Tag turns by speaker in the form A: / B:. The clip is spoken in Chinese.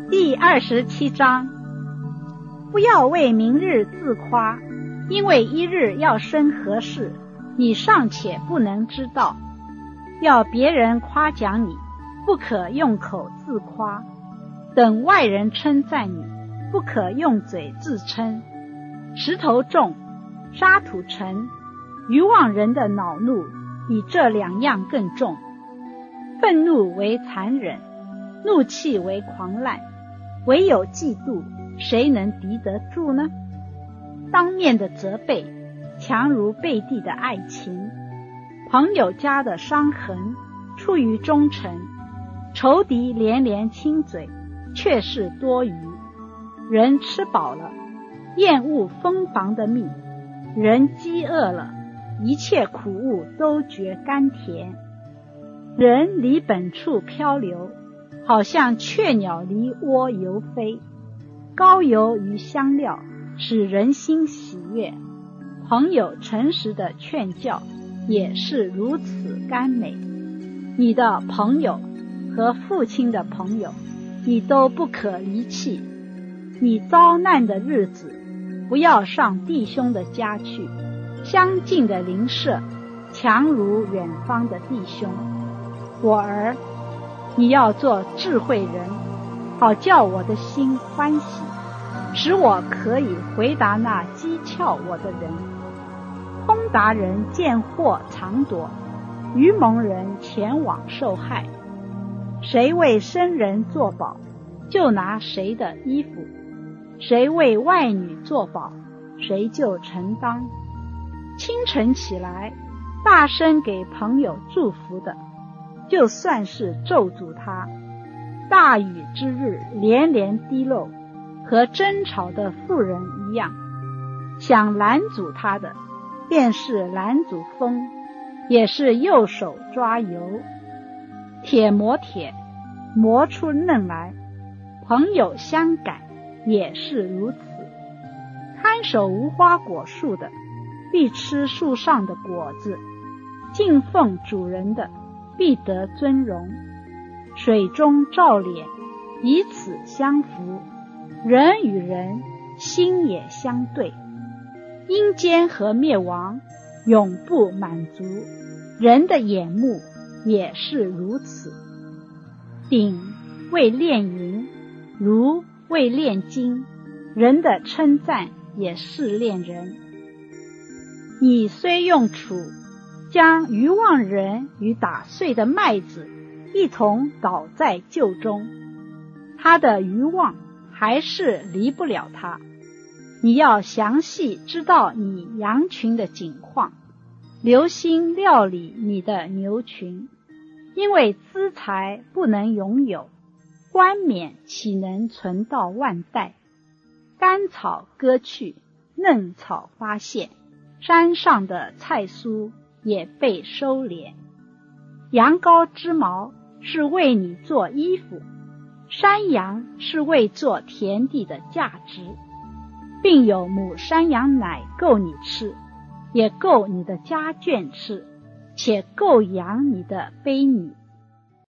A: 第27章，不要为明日自夸，因为一日要生何事，你尚且不能知道。要别人夸奖你，不可用口自夸；等外人称赞你，不可用嘴自称。石头重，沙土沉，愚妄人的恼怒比这两样更重。愤怒为残忍，怒气为狂滥，唯有嫉妒，谁能敌得住呢？当面的责备，强如背地的爱情。朋友家的伤痕，出于忠诚；仇敌连连亲嘴，却是多余。人吃饱了，厌恶蜂房的蜜；人饥饿了，一切苦物都觉甘甜。人离本处漂流，好像雀鸟离窝游飞。膏油与香料使人心喜悦，朋友诚实的劝教也是如此甘美。你的朋友和父亲的朋友，你都不可离弃。你遭难的日子，不要上弟兄的家去，相近的邻舍强如远方的弟兄。我儿，你要做智慧人，好叫我的心欢喜，使我可以回答那讥诮我的人。通达人见祸藏躲，愚蒙人前往受害。谁为生人作保，就拿谁的衣服；谁为外女作保，谁就承当。清晨起来，大声给朋友祝福的，就算是咒诅他。大雨之日连连滴漏，和争吵的妇人一样。想拦阻他的，便是拦阻风，也是右手抓油。铁磨铁，磨出嫩来。朋友相感，也是如此。看守无花果树的，必吃树上的果子；敬奉主人的，必得尊荣。水中照脸，彼此相扶；人与人，心也相对。阴间和灭亡，永不满足，人的眼目也是如此。鼎为炼银，炉为炼金，人的称赞也是炼人。你虽用杵将愚妄人与打碎的麦子一同倒在臼中，他的愚妄还是离不了他。你要详细知道你羊群的景况，留心料理你的牛群，因为资财不能永有，冠冕岂能存到万代？甘草割去，嫩草发现，山上的菜蔬也被收敛。羊羔之毛是为你做衣服，山羊是为做田地的价值，并有母山羊奶够你吃，也够你的家眷吃，且够养你的婢女。